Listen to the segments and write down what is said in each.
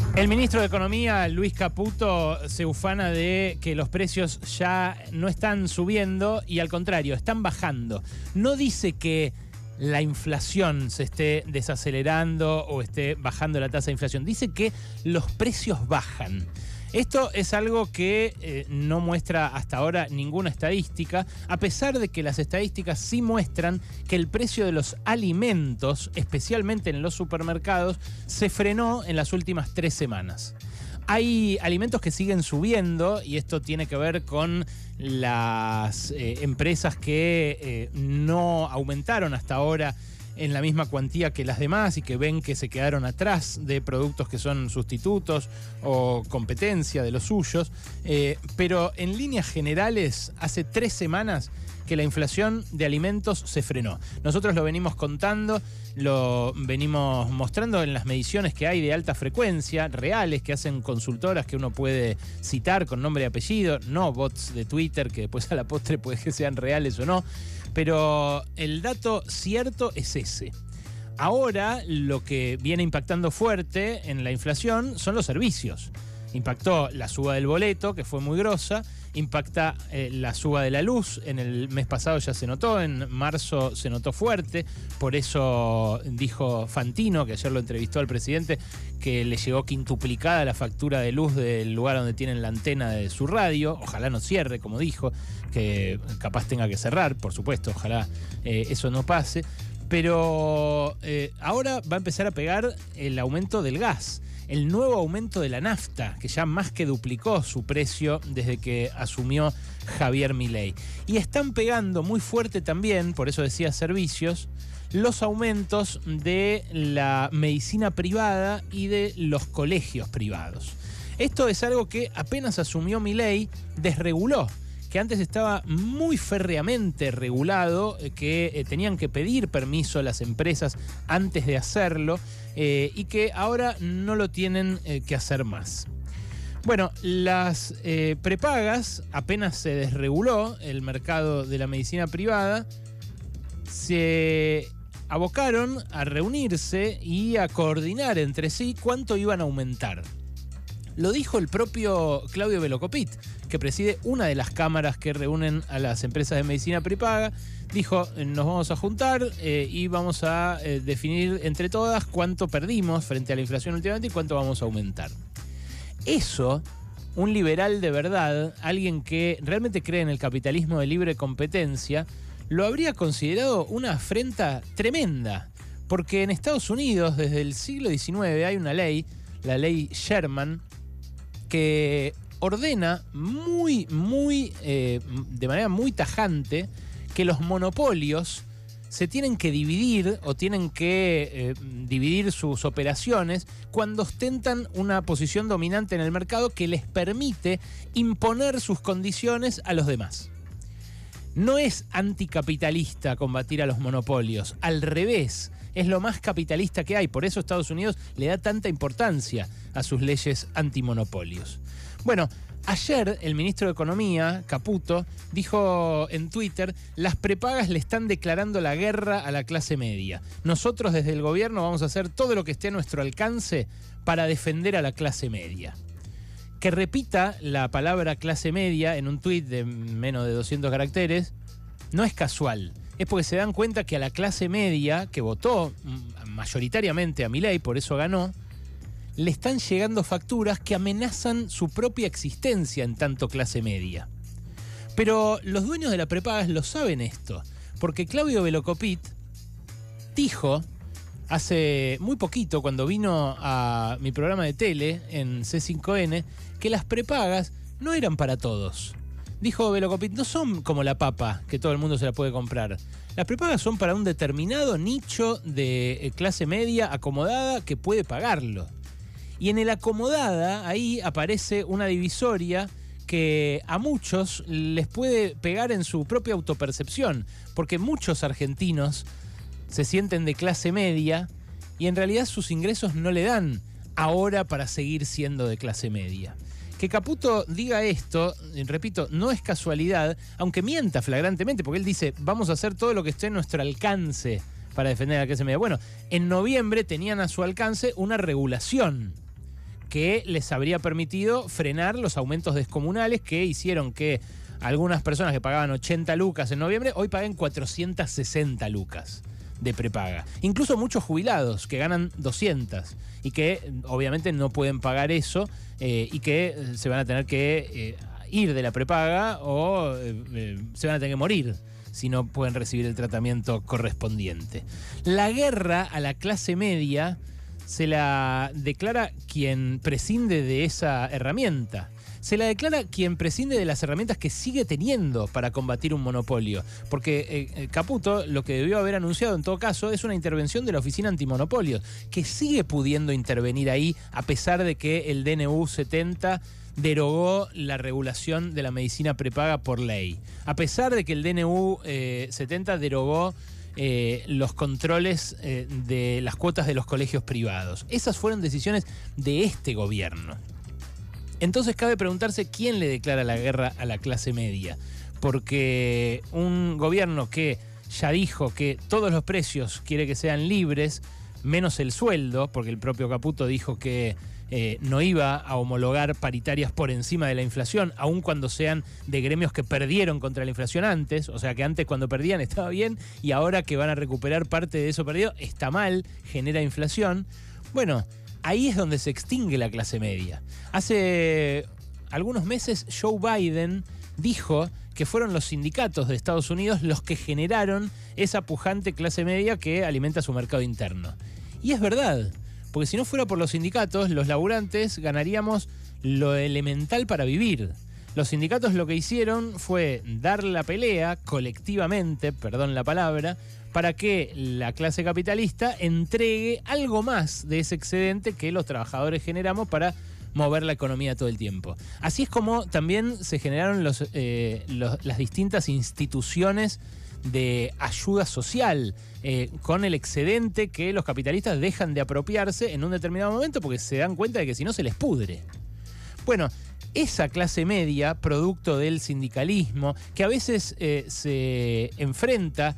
El ministro de Economía, Luis Caputo, se ufana de que los precios ya no están subiendo y al contrario, están bajando. No dice que la inflación se esté desacelerando o esté bajando la tasa de inflación. Dice que los precios bajan. Esto es algo que no muestra hasta ahora ninguna estadística, a pesar de que las estadísticas sí muestran que el precio de los alimentos, especialmente en los supermercados, se frenó en las últimas 3 semanas. Hay alimentos que siguen subiendo y esto tiene que ver con las empresas que no aumentaron hasta ahora en la misma cuantía que las demás y que ven que se quedaron atrás de productos que son sustitutos o competencia de los suyos. Pero en líneas generales, hace 3 semanas que la inflación de alimentos se frenó. Nosotros lo venimos contando, lo venimos mostrando en las mediciones que hay de alta frecuencia, reales, que hacen consultoras que uno puede citar con nombre y apellido, no bots de Twitter que después a la postre puede que sean reales o no. Pero el dato cierto es ese. Ahora lo que viene impactando fuerte en la inflación son los servicios. Impactó la suba del boleto, que fue muy grosa, impacta la suba de la luz, en el mes pasado ya se notó, en marzo se notó fuerte, por eso dijo Fantino, que ayer lo entrevistó al presidente, que le llegó quintuplicada la factura de luz del lugar donde tienen la antena de su radio. Ojalá no cierre, como dijo, que capaz tenga que cerrar, por supuesto, ojalá eso no pase. Pero ahora va a empezar a pegar el aumento del gas. El nuevo aumento de la nafta, que ya más que duplicó su precio desde que asumió Javier Milei. Y están pegando muy fuerte también, por eso decía servicios, los aumentos de la medicina privada y de los colegios privados. Esto es algo que apenas asumió Milei, desreguló, que antes estaba muy férreamente regulado, que tenían que pedir permiso a las empresas antes de hacerlo y que ahora no lo tienen que hacer más. Bueno, las prepagas, apenas se desreguló el mercado de la medicina privada, se abocaron a reunirse y a coordinar entre sí cuánto iban a aumentar. Lo dijo el propio Claudio Velocopit, que preside una de las cámaras que reúnen a las empresas de medicina prepaga. Dijo, nos vamos a juntar y vamos a definir entre todas cuánto perdimos frente a la inflación últimamente y cuánto vamos a aumentar. Eso, un liberal de verdad, alguien que realmente cree en el capitalismo de libre competencia, lo habría considerado una afrenta tremenda. Porque en Estados Unidos, desde el siglo XIX, hay una ley, la ley Sherman, que ordena de manera muy tajante que los monopolios se tienen que dividir o tienen que dividir sus operaciones cuando ostentan una posición dominante en el mercado que les permite imponer sus condiciones a los demás. No es anticapitalista combatir a los monopolios, al revés, es lo más capitalista que hay. Por eso Estados Unidos le da tanta importancia a sus leyes antimonopolios. Bueno, ayer el ministro de Economía, Caputo, dijo en Twitter, las prepagas le están declarando la guerra a la clase media. Nosotros desde el gobierno vamos a hacer todo lo que esté a nuestro alcance para defender a la clase media. Que repita la palabra clase media en un tuit de menos de 200 caracteres no es casual. Es porque se dan cuenta que a la clase media, que votó mayoritariamente a Milei, por eso ganó, le están llegando facturas que amenazan su propia existencia en tanto clase media. Pero los dueños de la prepagas lo saben esto, porque Claudio Velocopit dijo hace muy poquito, cuando vino a mi programa de tele en C5N, que las prepagas no eran para todos. Dijo Velocopit, no son como la papa, que todo el mundo se la puede comprar. Las prepagas son para un determinado nicho de clase media acomodada que puede pagarlo. Y en el acomodada, ahí aparece una divisoria que a muchos les puede pegar en su propia autopercepción, porque muchos argentinos se sienten de clase media y en realidad sus ingresos no le dan ahora para seguir siendo de clase media. Que Caputo diga esto, repito, no es casualidad, aunque mienta flagrantemente, porque él dice, vamos a hacer todo lo que esté en nuestro alcance para defender a la clase media. Bueno, en noviembre tenían a su alcance una regulación que les habría permitido frenar los aumentos descomunales que hicieron que algunas personas que pagaban 80 lucas en noviembre hoy paguen 460 lucas de prepaga. Incluso muchos jubilados que ganan 200 y que obviamente no pueden pagar eso y que se van a tener que ir de la prepaga o se van a tener que morir si no pueden recibir el tratamiento correspondiente. La guerra a la clase media se la declara quien prescinde de esa herramienta. Se la declara quien prescinde de las herramientas que sigue teniendo para combatir un monopolio. Porque Caputo lo que debió haber anunciado en todo caso es una intervención de la Oficina Antimonopolios, que sigue pudiendo intervenir ahí a pesar de que el DNU 70 derogó la regulación de la medicina prepaga por ley. A pesar de que el DNU 70 derogó los controles de las cuotas de los colegios privados. Esas fueron decisiones de este gobierno. Entonces cabe preguntarse quién le declara la guerra a la clase media. Porque un gobierno que ya dijo que todos los precios quiere que sean libres, menos el sueldo, porque el propio Caputo dijo que no iba a homologar paritarias por encima de la inflación, aun cuando sean de gremios que perdieron contra la inflación antes, o sea que antes cuando perdían estaba bien y ahora que van a recuperar parte de eso perdido está mal, genera inflación. Bueno, ahí es donde se extingue la clase media. Hace algunos meses Joe Biden dijo que fueron los sindicatos de Estados Unidos los que generaron esa pujante clase media que alimenta su mercado interno. Y es verdad, porque si no fuera por los sindicatos, los laburantes ganaríamos lo elemental para vivir. Los sindicatos lo que hicieron fue dar la pelea colectivamente, perdón la palabra, para que la clase capitalista entregue algo más de ese excedente que los trabajadores generamos para mover la economía todo el tiempo. Así es como también se generaron las distintas instituciones de ayuda social, con el excedente que los capitalistas dejan de apropiarse en un determinado momento porque se dan cuenta de que si no se les pudre. Bueno, esa clase media, producto del sindicalismo, que a veces se enfrenta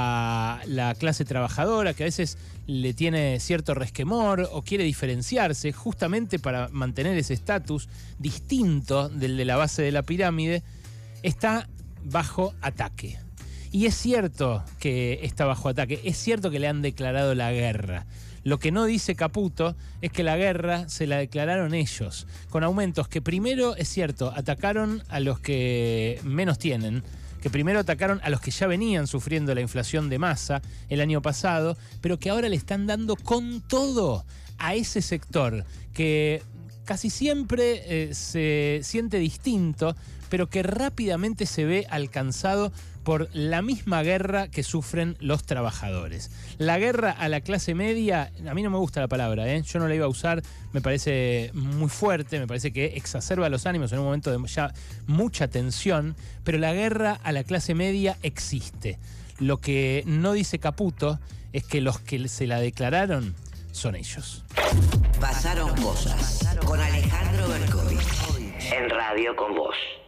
a la clase trabajadora, que a veces le tiene cierto resquemor o quiere diferenciarse justamente para mantener ese estatus distinto del de la base de la pirámide, está bajo ataque. Y es cierto que está bajo ataque, es cierto que le han declarado la guerra. Lo que no dice Caputo es que la guerra se la declararon ellos, con aumentos que primero, es cierto, atacaron a los que menos tienen, que primero atacaron a los que ya venían sufriendo la inflación de masa el año pasado, pero que ahora le están dando con todo a ese sector que casi siempre se siente distinto, pero que rápidamente se ve alcanzado por la misma guerra que sufren los trabajadores. La guerra a la clase media, a mí no me gusta la palabra, yo no la iba a usar, me parece muy fuerte, me parece que exacerba los ánimos en un momento de ya mucha tensión, pero la guerra a la clase media existe. Lo que no dice Caputo es que los que se la declararon son ellos. Pasaron cosas con Alejandro Berkovich en Radio con Vos.